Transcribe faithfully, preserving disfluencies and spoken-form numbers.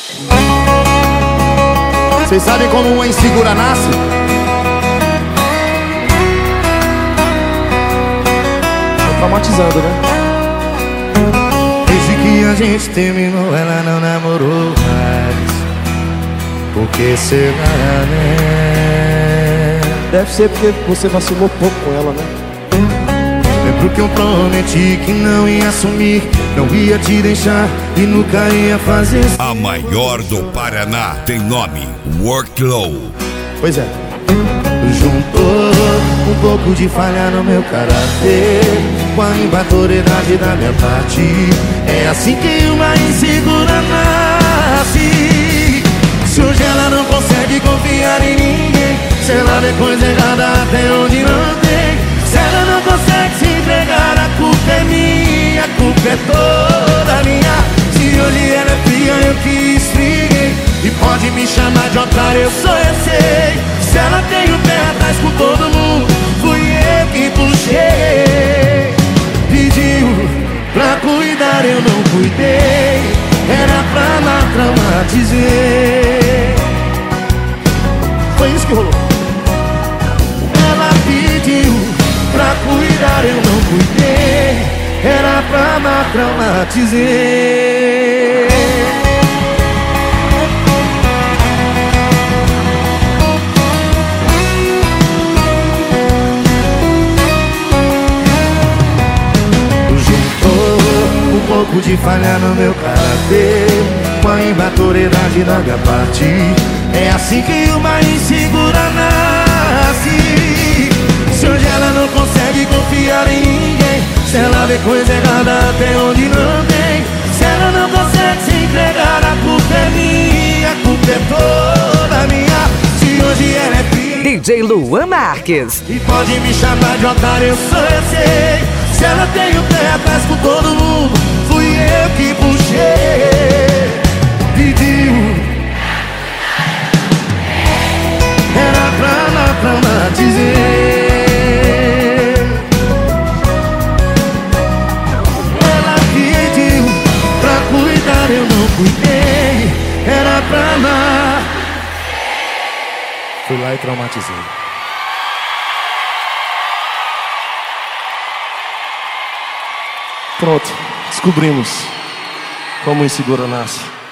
Vocês sabem como uma insegura nasce? Tá traumatizando, né? Desde que a gente terminou, ela não namorou mais. Por que será, né? Deve ser porque você vacilou pouco com ela, né? Lembro que eu prometi que não ia assumir, não ia te deixar e nunca ia fazer. A maior do Paraná tem nome: Worklow. Pois é. Juntou um pouco de falha no meu caráter com a imaturidade da minha parte. É assim que uma insegura nasce. Se hoje ela não consegue confiar em ninguém, se ela vê coisa errada até onde não tem, se ela não consegue se entregar, a culpa é minha, a culpa é toda minha. Se hoje ela é fria, eu que esfriei, e pode me chamar de otário, eu sou, eu sei. Se ela tem o pé atrás com todo mundo, fui eu que puxei. Pediu pra cuidar, eu não cuidei, era pra lá traumatizei. Foi isso que rolou. Ela pediu pra cuidar, eu não cuidei, era pra lá traumatizei. Um pouco de falha no meu caráter com a imaturidade da minha parte. É assim que uma insegura nasce. Se hoje ela não consegue confiar em ninguém, se ela vê coisa errada até onde não tem, se ela não consegue se entregar, a culpa é minha, a culpa é toda minha. Se hoje ela é filha D J Luan Marques, e pode me chamar de otário, eu sou, eu sei. Se ela tem o pé atrás com todo mundo, fui eu que puxei. Pediu, era pra lá traumatizei. Ela pediu pra cuidar, eu não cuidei, era pra lá. Fui lá e traumatizei. Pronto, descobrimos como o inseguro nasce.